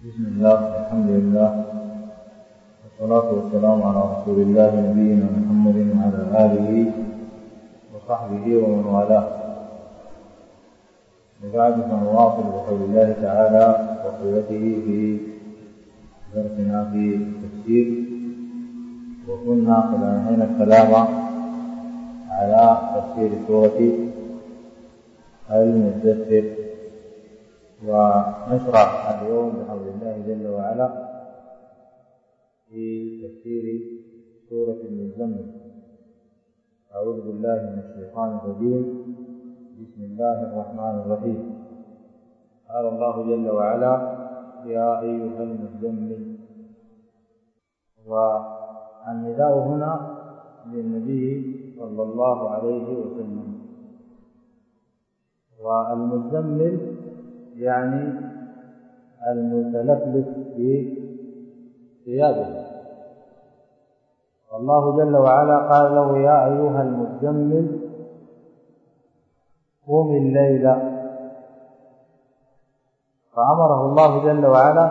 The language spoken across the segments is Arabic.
بسم الله الحمد لله والصلاة والسلام على رسول الله نبينا محمد وعلى آله وصحبه ومن والاه. وبعد فنواصل بقول الله تعالى وقوته في درسنا في التفسير، وكنا قد انهينا الكلام على تفسير سورة المدثر، ونشرع اليوم بحول الله جل وعلا في تفسير سورة المزمل. أعوذ بالله من الشيطان الرجيم. بسم الله الرحمن الرحيم. قال الله جل وعلا: يا أيها المزمل. والنداء هنا للنبي صلى الله عليه وسلم. والمزمل يعني المتلفلف بثيابه، والله جل وعلا قال له: يا أيها المزمل قم الليل. فأمره الله جل وعلا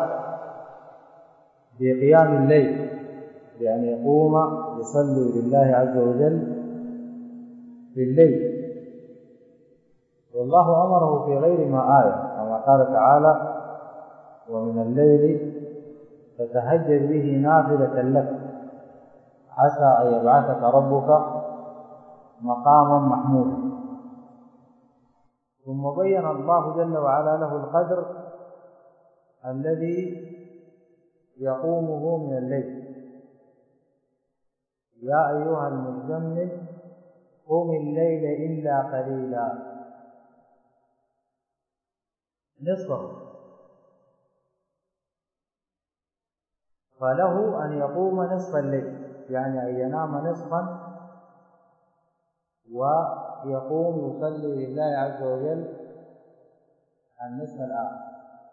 بقيام الليل، بأن يقوم يصلي لله عز وجل في الليل. والله أمره في غير ما آية، كما قال تعالى: ومن الليل فتهجد به نافلة لك عسى أن يبعثك ربك مقاما محمودا. ثم بين الله جل وعلا له القدر الذي يقومه من الليل: يا أيها المزمل قم الليل إلا قليلا نصفه. فله أن يقوم نصف الليل، يعني أن ينام نصفا ويقوم يصلي لله عز وجل النصف الآخر.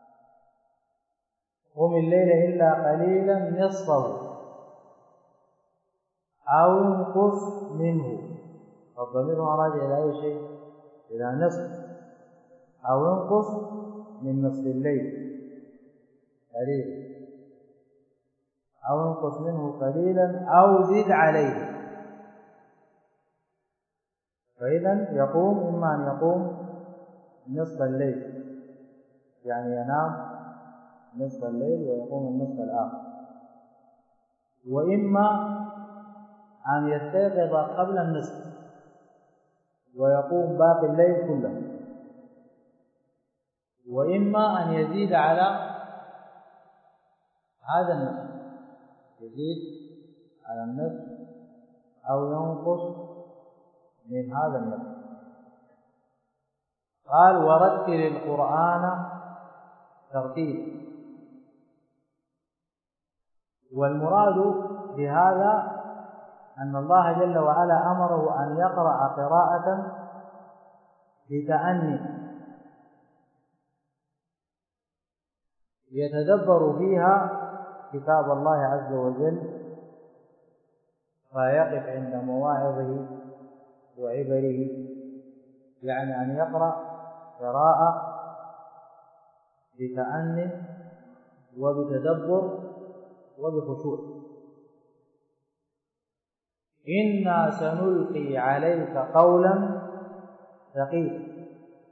قم الليل إلا قليلا نصفه أو انقص منه. الضمير راجع إلى أي شيء؟ إلى نصف. أو انقص من نصف الليل قليلا، أو انقص منه قليلا أو زد عليه. فإذا يقوم إما أن يقوم نصف الليل، يعني ينام نصف الليل ويقوم النصف الآخر، وإما أن يستيقظ قبل النصف ويقوم باقي الليل كله، وإما أن يزيد على هذا النصف، يزيد على النصف أو ينقص من هذا النصف. قال: ورتل القرآن ترتيلا. والمراد بهذا أن الله جل وعلا أمره أن يقرأ قراءة بتأني يتدبر فيها كتاب الله عز وجل، فيقف عند مواعظه وعبره، يعني أن يقرأ قراءة بتأني وبتدبر وبخشوع. إنا سنلقي عليك قولا ثقيلا.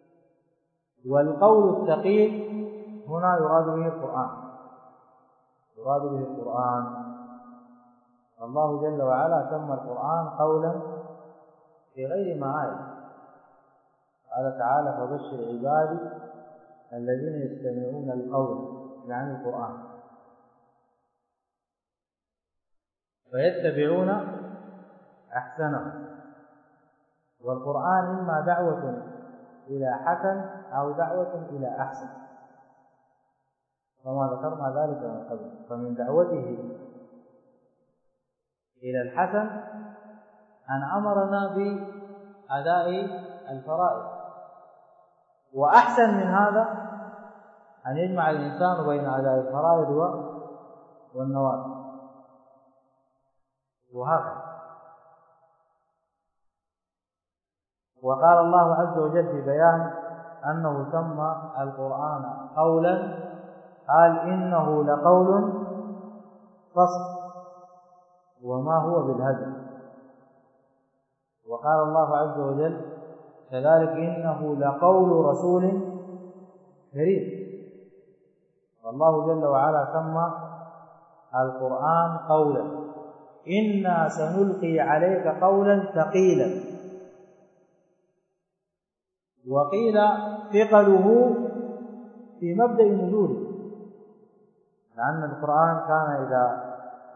والقول الثقيل هنا يراد به القرآن، يراد به القرآن. الله جل وعلا سمى القرآن قولا في غير ما آية. قال تعالى: فبشر عبادي الذين يستمعون القول، يعني القرآن، فيتبعون أحسنه. والقرآن إما دعوة إلى حسن أو دعوة إلى أحسن، وما ذكرنا ذلك من قبل. فمن دعوته إلى الحسن أن أمرنا بأداء الفرائض، وأحسن من هذا أن يجمع الإنسان بين أداء الفرائض والنوافل، وهكذا. وقال الله عز وجل في بيان أنه سمى القرآن قولا قال إنه لقول فصل وما هو بالهزل. وقال الله عز وجل كذلك إنه لقول رسول كريم. والله جل وعلا سمى القرآن قولا، إنا سنلقي عليك قولا ثقيلا. وقيل ثقله في مبدأ نزوله، لأن القرآن كان إذا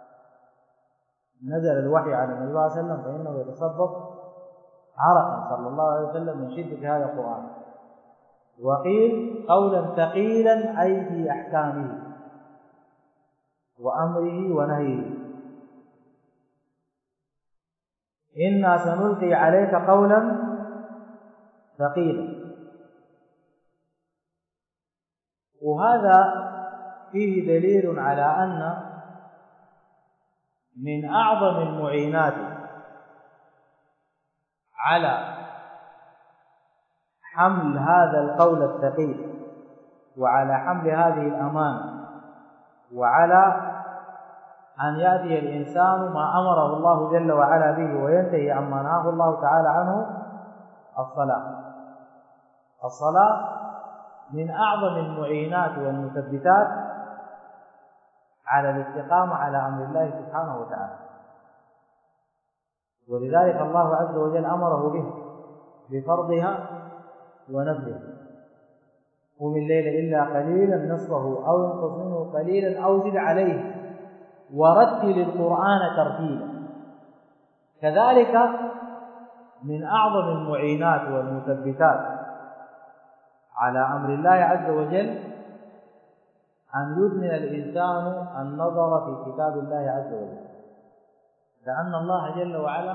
نزل الوحي على النبي صلى الله عليه وسلم فإنه يتصبب عرقا صلى الله عليه وسلم من شدة هذا القرآن. وقيل قولا ثقيلا أي في أحكامه وأمره ونهيه. إنا سنلقي عليك قولا ثقيلا. وهذا فيه دليل على أن من أعظم المعينات على حمل هذا القول الثقيل وعلى حمل هذه الأمانة وعلى أن يأتي الإنسان ما أمره الله جل وعلا به وينتهي عما نهاه الله تعالى عنه الصلاة من أعظم المعينات والمثبتات على الاستقامة على أمر الله سبحانه وتعالى. ولذلك الله عز وجل أمره به بفرضها ونفلها. قم الليل إلا قليلا نصفه أو انقص منه قليلا أو زد عليه ورتل القرآن ترتيلا. كذلك من أعظم المعينات والمثبتات على أمر الله عز وجل أن يدمن الإنسان النظر في كتاب الله عز وجل، لأن الله جل وعلا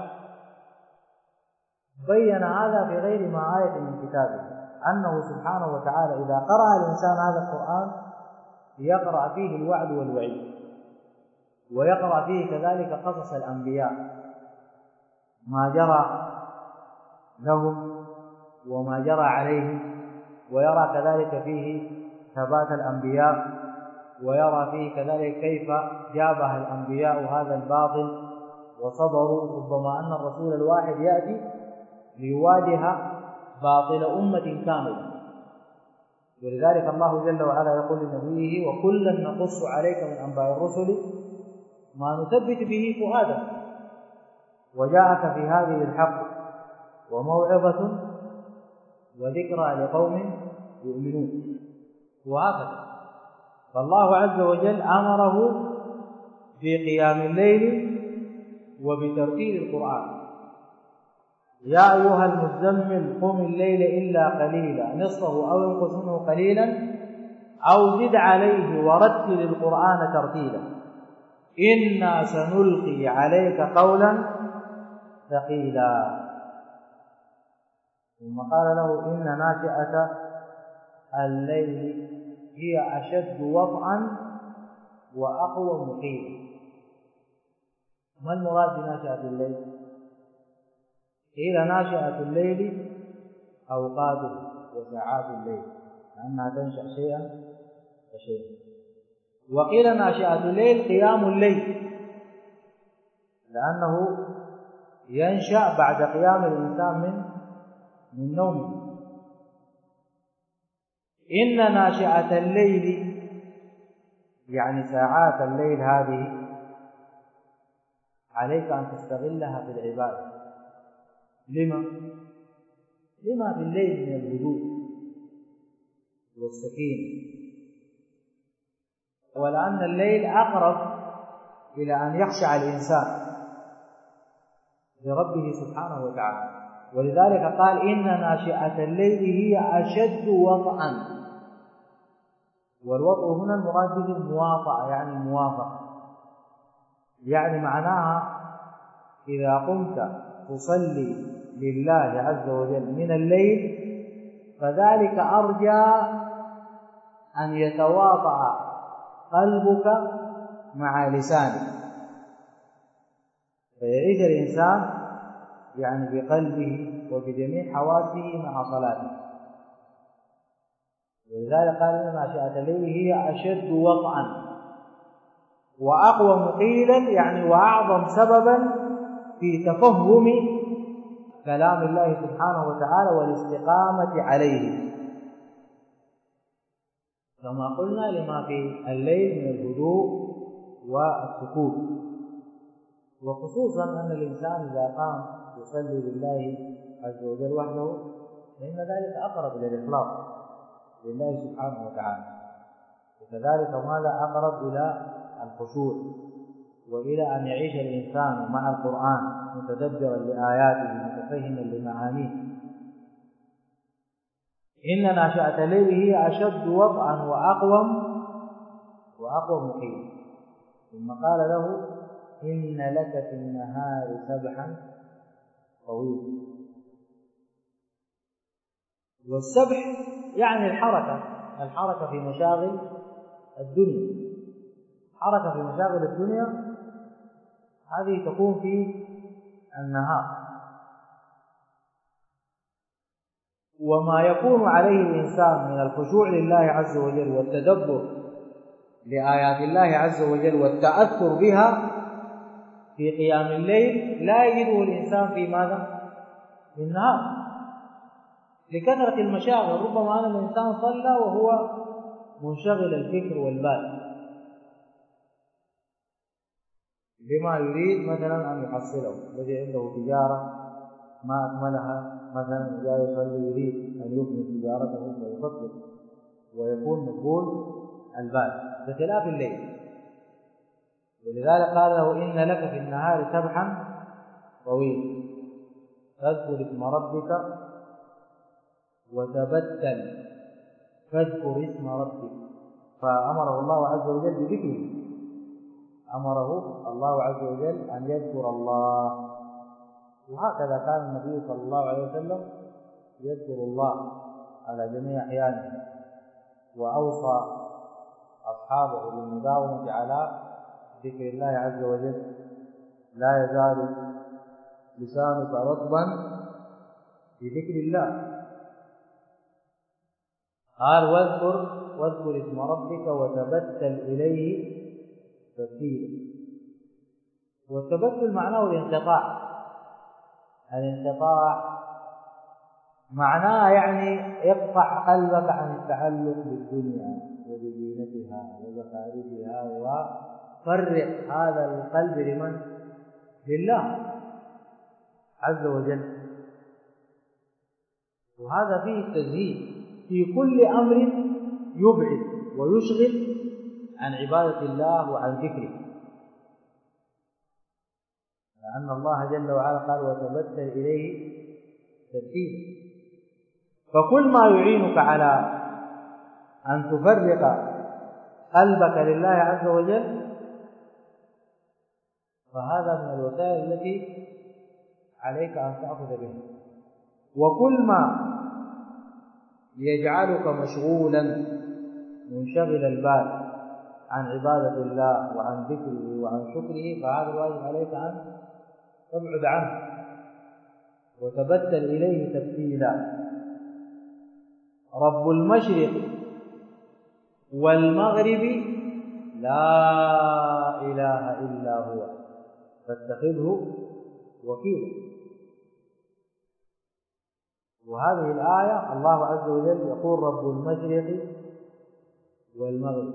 بين هذا في غير ما آية من كتابه، أنه سبحانه وتعالى إذا قرأ الإنسان هذا القرآن يقرأ فيه الوعد والوعيد، ويقرأ فيه كذلك قصص الأنبياء ما جرى لهم وما جرى عليهم، ويرى كذلك فيه ثبات الأنبياء، ويرى فيه كذلك كيف جابه الأنبياء هذا الباطل وصبروا. ربما أن الرسول الواحد يأتي ليواجه باطل أمة كاملة. ولذلك الله جل وعلا يقول لنبيه وكلا نقص عليك من أنباء الرسل ما نثبت به فؤادك وجاءك في هذه الحق وموعظة وذكرى لقوم يؤمنون. وهكذا فالله عز وجل أمره بقيام الليل وبترتيل القرآن. يا أيها المزمل قم الليل إلا قليلا نصفه أو انقص منه قليلا أو زد عليه ورتل القرآن ترتيلا إنا سنلقي عليك قولا ثقيلا. ثم قال له إن ناشئة الليل هي أشد وطئا وأقوى مقيلا. ما المراد بناشئة الليل؟ قيل ناشئة الليل أوقاته وساعات الليل لأنها تنشأ شيئا فشيئا. وقيل ناشئة الليل قيام الليل لأنه ينشأ بعد قيام الإنسان من نومه. إن ناشئة الليل يعني ساعات الليل هذه عليك أن تستغلها في العبادة. لما في الليل من الهدوء والسكينة، ولأن الليل أقرب إلى أن يخشع الإنسان لربه سبحانه وتعالى. ولذلك قال إن ناشئة الليل هي أشد وطئا. والوطء هنا المراد به المواطأة يعني الموافقة، يعني معناها إذا قمت تصلي لله عز وجل من الليل فذلك أرجى أن يتواطأ قلبك مع لسانك، فيعيش الإنسان يعني بقلبه وبجميع حواسه مع صلاته. ولذلك قال إن ناشئة الليل هي أشد وطئا وأقوم قيلا، يعني وأعظم سببا في تفهم كلام الله سبحانه وتعالى والاستقامة عليه، كما قلنا لما في الليل من الهدوء والسكون. وخصوصا أن الإنسان إذا قام يصلي لله عز وجل وحده فإن ذلك أقرب إلى الإخلاص لله سبحانه وتعالى، وكذلك ماذا أقرب إلى الخشوع وإلى أن يعيش الإنسان مع القرآن متدبرا لآياته متفهما لمعانيه. إن ناشئة الليل هي أشد وطئا وأقوم قيلا. ثم قال له إن لك في النهار سبحا طويلا. والسبح يعني الحركة في مشاغل الدنيا. حركة في مشاغل الدنيا هذه تكون في النهار، وما يكون عليه الإنسان من الخشوع لله عز وجل والتدبر لآيات الله عز وجل والتأثر بها في قيام الليل لا يجده الإنسان في ماذا؟ في النهار، لكثرة المشاغل. ربما أن الإنسان صلى وهو منشغل الفكر والبال بما يريد مثلا أن يحصله. الذي عنده تجارة ما أكملها مثلا جاء يصلي يريد أن يكمل تجارته فيفكر ويكون مشغول البال بخلاف الليل. ولذلك قال له إن لك في النهار سبحا طويلا فاذكر اسم ربك وتبتل. فاذكر اسم ربك، فأمره الله عز وجل بذكره، أمره الله عز وجل أن يذكر الله. وهكذا كان النبي صلى الله عليه وسلم يذكر الله على جميع أحيانه، وأوصى أصحابه بالمداومة على ذكر الله عز وجل. لا يزال لسانك رطبا بذكر الله. قال واذكر اسم ربك وتبتل إليه تبتيلا. والتبتل معناه الانقطاع. الانقطاع معناه يعني اقطع قلبك عن التعلق بالدنيا وبزينتها وزخارفها وفرق هذا القلب لمن؟ لله عز وجل. وهذا فيه التزهيد في كل أمر يبعد ويشغل عن عبادة الله وعن ذكره، لأن الله جل وعلا قال وتبتل إليه تبتيلا. فكل ما يعينك على أن تفرق قلبك لله عز وجل فهذا من الوسائل التي عليك أن تأخذ بها. وكل ما يجعلك مشغولا منشغل البال عن عبادة الله وعن ذكره وعن شكره فهذا الواجب عليك أن تبعد عنه وتبتل إليه تبتيلا. رب المشرق والمغرب لا إله إلا هو فاتخذه وكيلا. وهذه الآية الله عز وجل يقول رب المشرق والمغرب.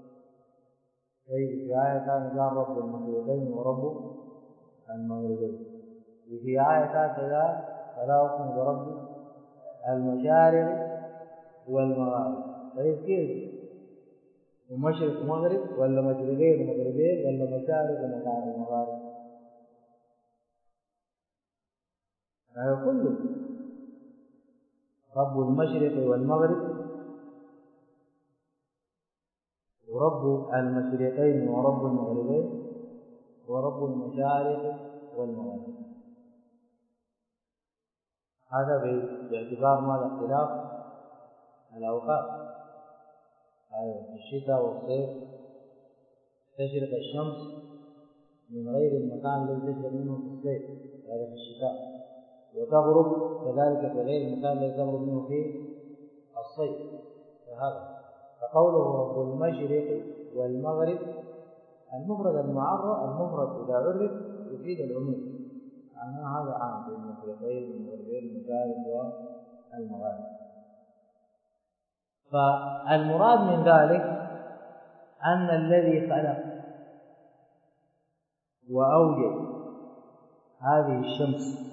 في آية ثانية قال رب المشرقين ورب المغربين، وفي آية ثالثة فلا أقسم برب المشارق والمغارب. طيب كيف؟ ومشرق ومغرب ولا مشرقين ومغربين ولا مشارق ومغارب؟ هذا كله رب المشرق والمغرب ورب المشرقين ورب المغربين ورب المشارق والمغارب. هذا باعتبار ماذا؟ اختلاف الأوقات. في الشتاء والصيف تشرق الشمس من غير المكان الذي تشرق منه في الصيف، هذا في الشتاء، وتغرب كذلك في غير المكان الذي تغرب منه في الصيف. هذا. فقوله رب المشرق والمغرب، المفرد المفرد إذا عرف يفيد العموم، معناه هذا عام في المشرقين والمغربين المشارق والمغارب. فالمراد من ذلك أن الذي خلق وأوجد هذه الشمس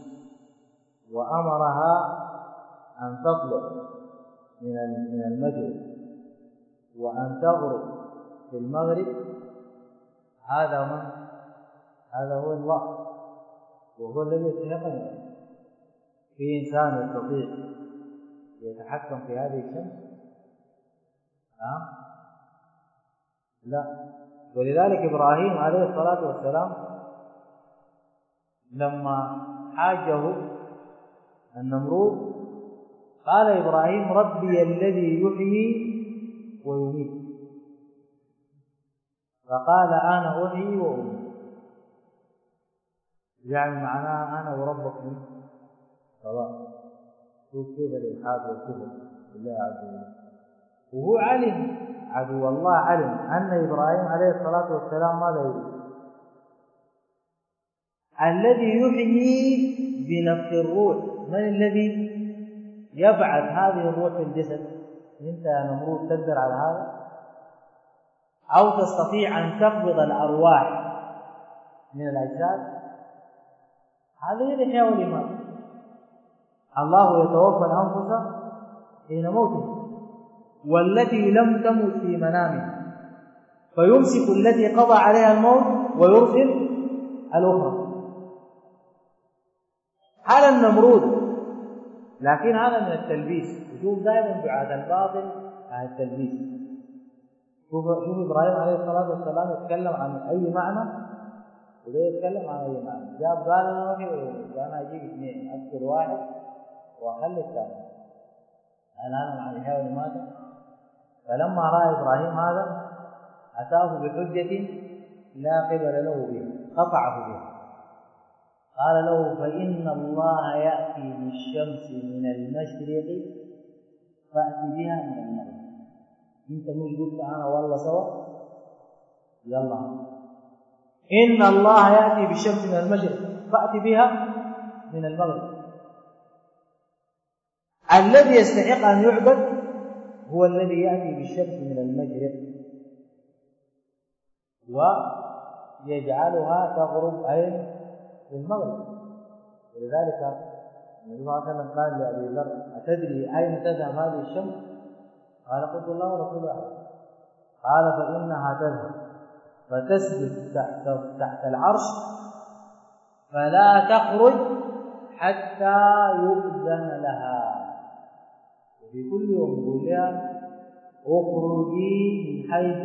وأمرها أن تطلع من المشرق وأن تغرب في المغرب، هذا من؟ هذا هو الله، وهو الذي يستحق أن يعبد. في إنسان يستطيع يتحكم في هذه الشمس؟ لا. ولذلك إبراهيم عليه الصلاة والسلام لما حاجه النمرود قال إبراهيم ربي الذي يحيي ويميت، فقال أنا أحيي وأميت، يعني معناه أنا وربك سواء. شوف كيف الإلحاد والكفر بالله عز وجل. وهو علم، عدو الله علم أن إبراهيم عليه الصلاة والسلام ماذا يريد؟ الذي يحيي بنفخ الروح. من الذي يبعث هذه الروح في الجسد؟ أنت يا نمرود تقدر على هذا؟ أو تستطيع أن تقبض الأرواح من الأجساد؟ هذه الإحياء والإماتة. الله يتوفى الأنفس حين موتها والتي لم تمت في منامها فيمسك التي قضى عليها الموت ويرسل الأخرى. هذا النمرود، لكن هذا من التلبيس. وشوف دائما دعاة الباطل عن التلبيس. شوف إبراهيم عليه الصلاة والسلام يتكلم عن أي معنى وده يتكلم عن أي معنى. جاب قال أنا وحي وأنا أجيب اثنين، أذكر واحد وأخلي الثاني. أنا عن الحياة والماتة. فلما رأى إبراهيم هذا أتاه بحجة لا قبل له بها، قطعه بها. قال له فإن الله يأتي بالشمس من المشرق فأتي بها من المغرب. أنت مش قلت أنا والله سوا؟ يلا، إن الله يأتي بالشمس من المشرق فأتي بها من المغرب. الذي يستحق أن يعبد هو الذي يأتي بالشمس من المشرق ويجعلها تغرب أين؟ في المغرب. ولذلك النبي صلى الله عليه وسلم قال لأبي ذر أتدري أين تذهب هذه الشمس؟ قال قلت الله ورسوله أعلم. قال فإنها تذهب فتسجد تحت العرش فلا تخرج حتى يؤذن لها. وفي كل يوم يقول لها اخرجي من حيث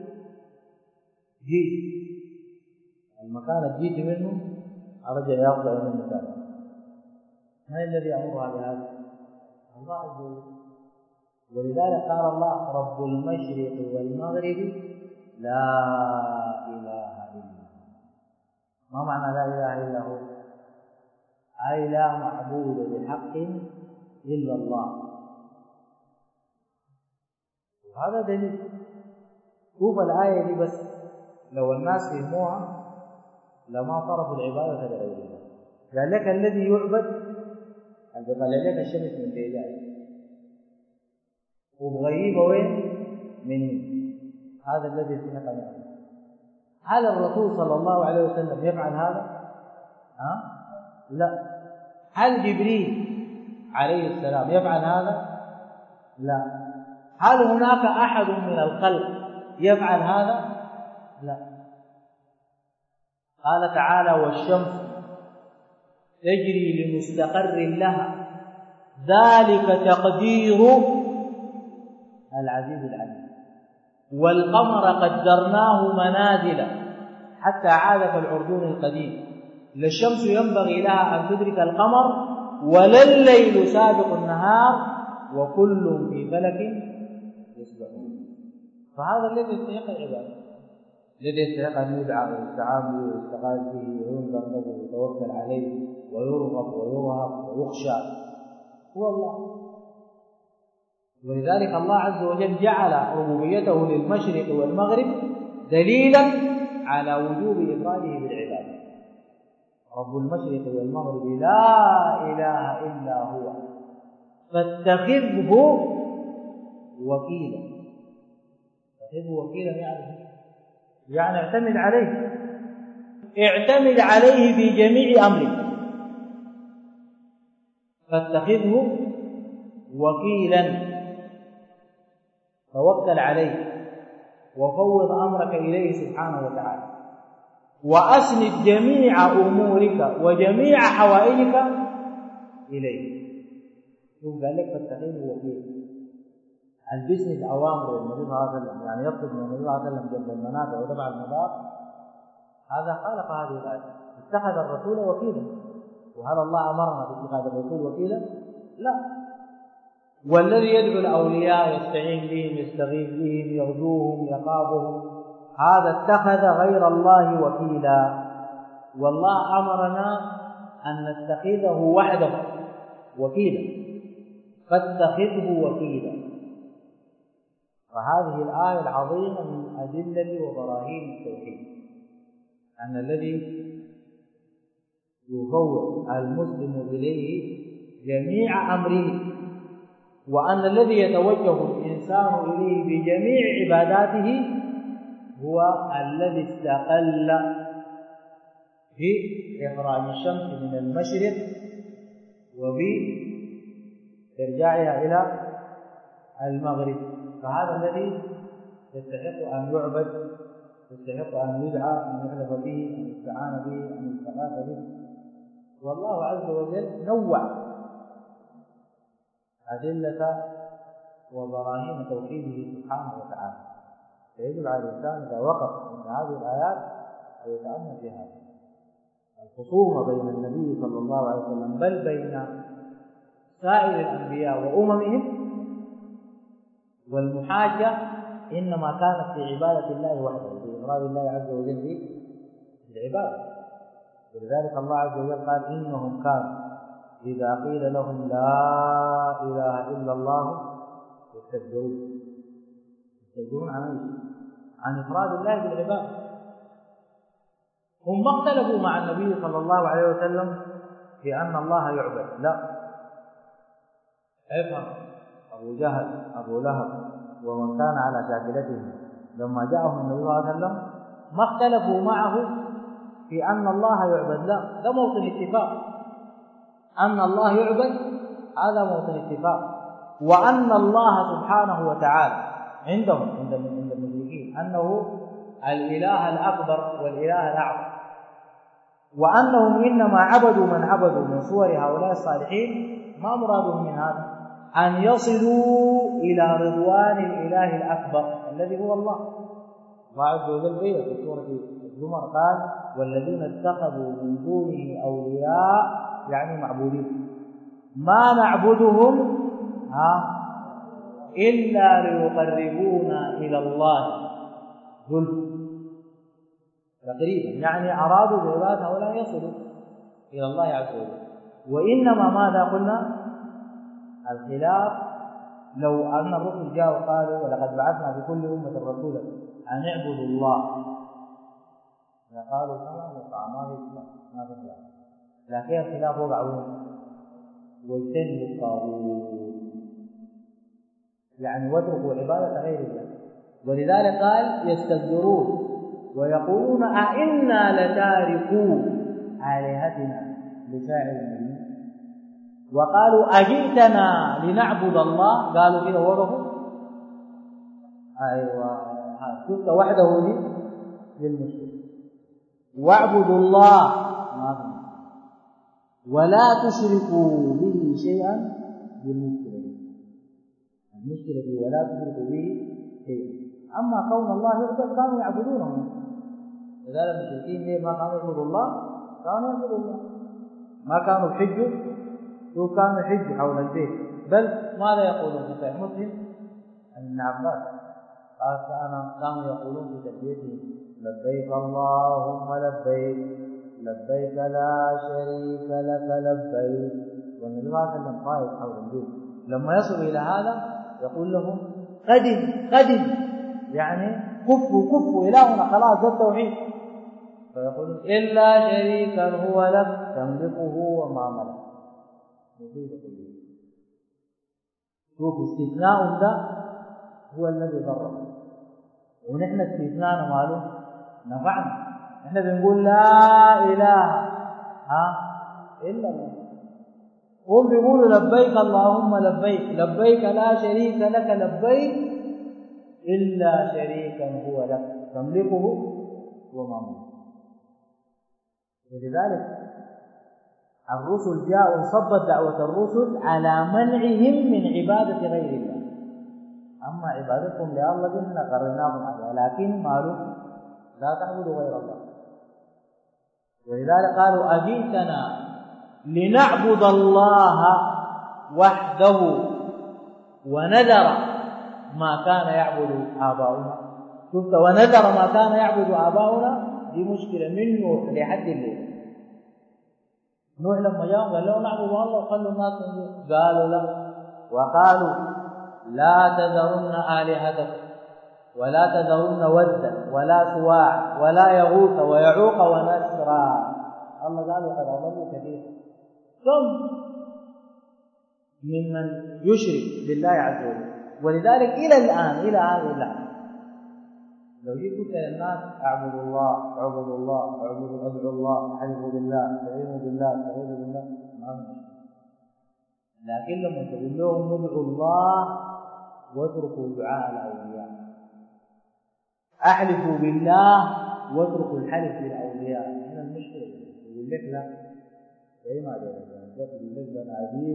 جئت، المكان اللي جئت منه أرجع يرجع إلى المكان. من الذي أمرها بهذا؟ الله عز وجل. ولذلك قال الله رب المشرق والمغرب لا إله إلا هو. ما معنى لا إله إلا هو؟ أي لا معبود بحق إلا الله. وهذا دليل. شوف الآية دي بس لو الناس فهموها لما صرفوا العبادة لغير الله. قال لك الذي يعبد قال لك الشمس من بيدائه وبغيبه وين؟ منه. هذا الذي يستحق أن يعبد. هل الرسول صلى الله عليه وسلم يفعل هذا؟ لا. هل جبريل عليه السلام يفعل هذا؟ لا. هل هناك أحد من الخلق يفعل هذا؟ لا. قال تعالى والشمس تجري لمستقر لها ذلك تقدير العزيز العليم. والقمر قدرناه منازل حتى عاد كالعرجون القديم. لا الشمس ينبغي لها أن تدرك القمر ولا الليل سابق النهار وكل في فلك يسبحون. فهذا الذي يستحق العبادة، الذي يستحق أن يدعى ويستعان به ويستغاث به وينذر له ويتوكل عليه ويرغب ويرهب ويخشى هو الله. ولذلك الله عز وجل جعل ربوبيته للمشرق والمغرب دليلا على وجوب إفراده بالعبادة. رب المشرق والمغرب لا إله إلا هو فاتخذه وكيلا. اتخذه وكيلا يعني اعتمد عليه، اعتمد عليه في جميع أمرك. فاتخذه وكيلا، توكل عليه وفوض أمرك إليه سبحانه وتعالى، وأسند جميع أمورك وجميع حوائجك إليه. شوف قال لك فاتخذه وكيلا، البسند أوامر النبي صلى الله عليه وسلم، يعني يطلب من النبي صلى الله عليه وسلم جلب المنافع ودفع المضار. هذا خالف هذه الآية، اتخذ الرسول وكيلا. وهل الله أمرنا باتخاذ الرسول وكيلا؟ لا. والذي يدعو الأولياء يستعين بهم يستغيث بهم يرجوهم يخافهم، هذا اتخذ غير الله وكيلا. والله أمرنا أن نتخذه وحده وكيلا، فاتخذه وكيلا. وهذه الآية العظيمة من أدلة وبراهين التوحيد، أن الذي يفوض المسلم إليه جميع أمره، وأن الذي يتوجه الإنسان إليه بجميع عباداته هو الذي استقل بإخراج الشمس من المشرق وبإرجاعها إلى المغرب. فهذا الذي يستحق أن يعبد، يستحق أن يدعى، أن يحلف به، أن يستعان به، أن يستغاث به. والله عز وجل نوع أدلة وبراهين توحيده سبحانه وتعالى، فيجب على الإنسان إذا وقف عند هذه الآيات أن يتأمل في هذا الخصومة بين النبي صلى الله عليه وسلم بل بين سائر الأنبياء وأممهم، والمحاجة إنما كانت في عبادة الله وحده، في إفراد الله عز وجل بالعبادة. ولذلك الله عز وجل قال إنهم كانوا إذا قيل لهم لا إله إلا الله يستكبرون عن إفراد الله بالعبادة. هم ما اختلفوا مع النبي صلى الله عليه وسلم في أن الله يعبد، لا. افهم أبو جهل أبو لهب ومن كان على شاكلته لما جاءهم النبي صلى الله عليه وسلم ما اختلفوا معه في أن الله يعبد، لا، ده موطن اتفاق. أن الله يعبد هذا موطن اتفاق، وأن الله سبحانه وتعالى عندهم عند المشركين أنه الإله الأكبر والإله الأعظم، وأنهم إنما عبدوا من عبدوا من صور هؤلاء الصالحين ما مرادهم من هذا أن يصلوا إلى رضوان الإله الأكبر الذي هو الله. الله عز وجل في سورة الزمر قال والذين اتخذوا من دونه أولياء يعني معبودين ما نعبدهم إلا ليقربونا إلى الله زلفى تقريبا، يعني أرادوا بعبادة هؤلاء يصلوا إلى الله عز وجل. وإنما ماذا قلنا الخلاف لو أن الرسل جاءوا وقالوا ولقد بعثنا في كل أمة رسولا أن اعبدوا الله، قالوا كما يقع ما في خلاف، لكن الخلاف وقع واجتنبوا الطاغوت، يعني واتركوا عبادة غير الله. ولذلك قال يستكبرون ويقولون أئنا لتاركو آلهتنا لشاعر مجنون، وقالوا أجئتنا لنعبد الله، قالوا كده وقفوا. أيوة شفت وحده للمشرك، واعبدوا الله ولا تشركوا به شيئا بالمشكلة ولا تشركوا به شيئا. أما كون الله يعبد كانوا يعبدونه، لذلك المشركين ليه ما كانوا يعبدوا الله؟ كانوا يعبدوا الله، ما كانوا يحجوا، شو كانوا يحجوا حول البيت. بل ماذا يقولون في صحيح مسلم عن ابن عباس قال كانوا يقولون في تلبيتهم لبيك اللهم لبيك لبيك لا شريك لك لبيك. والنبي صلى الله عليه وسلم قائد حول البيت. لما يصل إلى هذا يقول لهم قدم يعني كفوا إلهنا خلاص ده التوحيد. فيقول إلا شريكا هو لك تملكه وما ملك. شوف استثناء ده هو الذي ضرنا، ونحن استثناءنا ماله نفعنا. احنا بنقول لا إله إلا الله، هم بيقولوا لبيك اللهم لبيك لا شريك لك لبيك إلا شريكا هو لك تملكه وما ملك. ولذلك الرسل جاءوا صبت دعوة الرسل على منعهم من عبادة غير الله. أما عبادتهم لله دي احنا قررناهم عليها، لكن قالوا لا تعبدوا غير الله. ولذلك قالوا أجئتنا لنعبد الله وحده ونذر ما كان يعبد آباؤنا. شفت، ونذر ما كان يعبد آباؤنا، دي مشكلة من نوح لحد الليل. نوح لما جاء قال له نعبد الله وخلوا الناس قالوا لا، وقالوا لا تذرن آلهتكم ولا تذرن ودا ولا سواع ولا يغوث ويعوق ونسرا. الله قالوا قد أضلوا كثيرا. كم ممن يشرك بالله عز وجل. ولذلك إلى الآن لو جيت قلت للناس اعبدوا الله اعبدوا الله ادعوا الله احلفوا بالله استعينوا بالله استعيذوا بالله، ما في. لكن لما تقول لهم ادعوا الله واتركوا دعاء الاولياء، احلفوا بالله واتركوا الحلف بالاولياء، هنا المشكله. يقول لك لا، زي ما يقول لك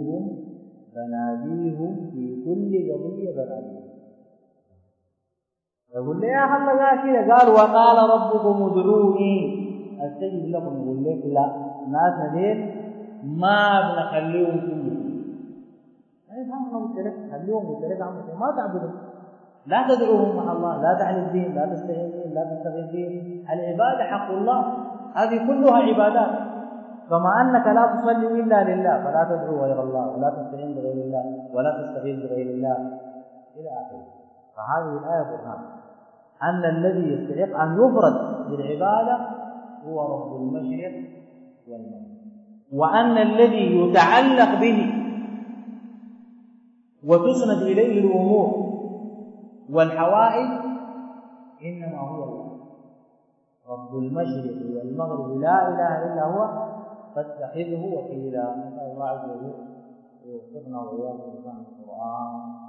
بناديهم في كل قضيه بناديهم. يقول لي يا الله قال كده، قال وقال ربكم ادعوني استجب لكم. يقول لك لا، الناس ديل ما بنخليهم كلهم. انا قلت لك خليهم، قلت لك ما تعبدوا، لا تدعوهم مع الله، لا تحلف بهم، لا تستعين بهم، لا تستغيث بهم. العباده حق الله، هذه كلها عبادات. كما انك لا تصلي الا لله فلا تدعو غير الله، ولا تستعين بغير الله، ولا تستغيث بغير الله الى اخره. فهذه الايه برهان أن الذي يستحق أن يفرد بالعبادة هو رب المشرق والمغرب، وأن الذي يتعلق به وتسند إليه الأمور والحوائج إنما هو الله رب المشرق والمغرب لا إله إلا هو فاتخذه وكيلا. نسأل الله عز وجل يوفقنا وإياكم لفهم القرآن.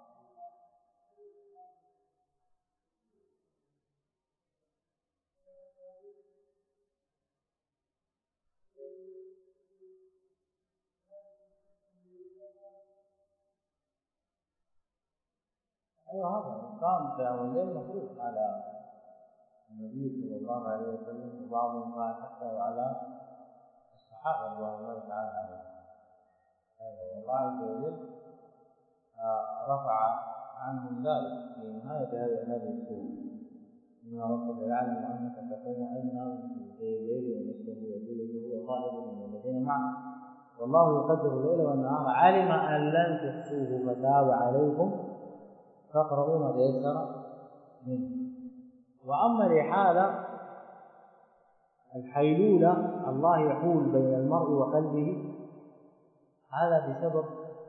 هذا قام قيام الليل مفروض على النبي صلى الله عليه وسلم، وبعضهم قال حتى وعلى الصحابة رضوان الله تعالى عليهم. الله عز وجل رفع عنهم ذلك في نهاية هذه السورة: إن ربك يعلم أنك تقوم أدنى من ثلثي الليل ونصفه وثلثه وطائفة من الذين معه والله يقدر الليل والنهار علم أن لن تحصوه فتاب عليكم فاقرؤوا ما تيسر منه. وأما الإحالة الحيلولة، الله يحول بين المرء وقلبه، هذا بسبب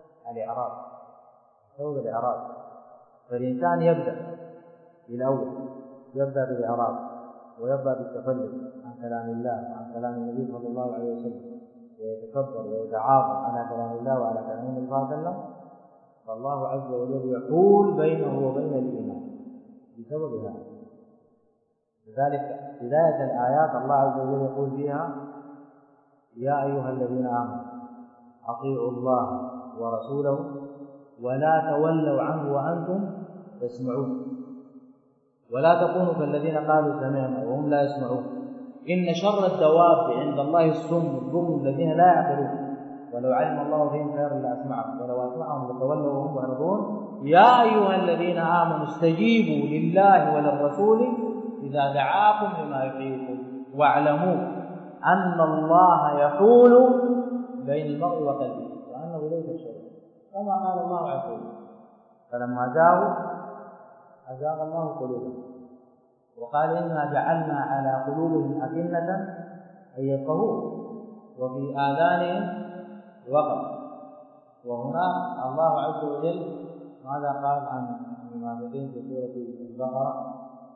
الإعراض. فالإنسان يبدأ بالأول، يبدأ بالإعراض ويبدأ بالتفلت عن كلام الله وعن كلام النبي صلى الله عليه وسلم، ويتكبر ويتعاظم على كلام الله وعلى كلام النبي صلى الله عليه وسلم. فالله عز وجل يحول بينه وبين الإيمان بسبب هذا. لذلك بداية الآيات الله عز وجل يقول فيها: يا أيها الذين آمنوا أطيعوا الله ورسوله ولا تولوا عنه وأنتم تسمعون ولا تكونوا كالذين قالوا سمعنا وهم لا يسمعون إن شر الدواب عند الله الصم البكم الذين لا يعقلون ولو علم الله فيهم خيرا لأسمعهم ولو أسمعهم لتولوا وهم معرضون يا أيها الذين آمنوا استجيبوا لله وللرسول إذا دعاكم لما يحييكم واعلموا أن الله يحول بين المرء وقلبه وأنه ليس شيء، كما قال الله عز وجل. فلما زاغوا أزاغ الله قلوبهم، وقال إنا جعلنا على قلوبهم أكنة أن يفقهوه وفي آذانهم وقر. وهنا الله عز وجل ماذا قال عن المنافقين في سورة البقرة؟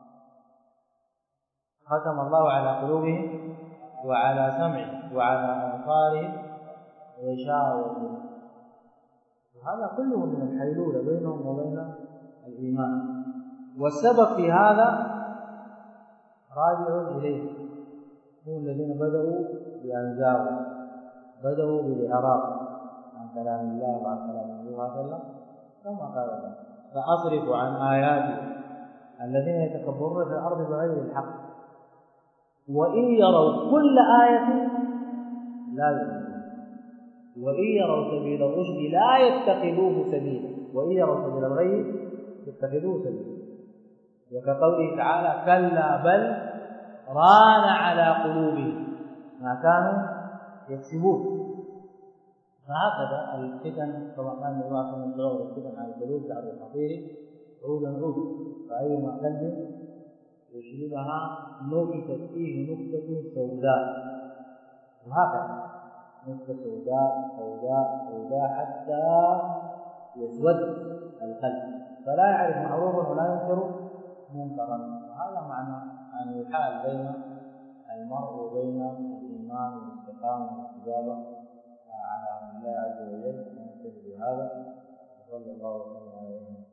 ختم الله على قلوبهم وعلى سمعهم وعلى أبصارهم غشاوة. وهذا كله من الحيلولة بينهم وبين الإيمان. والسبب في هذا راجع إليه، هم الذين بدأوا بأن زاغوا، بدأوا بالإعراض عن كلام الله وعن كلام النبي صلى الله عليه وسلم، كما قال الله فأصرف عن آياتي الذين يتكبرون في الأرض بغير الحق وإن يروا كل آية لا يؤمنون وإن يروا سبيل الرشد لا يتخذوه سبيلا وإن يروا سبيل الغي يتخذوه سبيلا. وكقوله تعالى كلا بل ران على قلوبهم ما كانوا يكسبون. فهكذا الفتن كما قال النبي صلى الله عليه وسلم الفتن على القلوب بعد الحصير عودا عودا، فأيما قلب يشربها نكتت فيه نكتة سوداء، وهكذا نكتة سوداء سوداء سوداء حتى يسود القلب فلا يعرف معروفا ولا ينكر منكرا. وهذا معنى أن يحال بين المرء وبين الإيمان والاستقامة والاستجابة على أمر الله عز وجل. ونكتفي بهذا وصلى الله وسلم على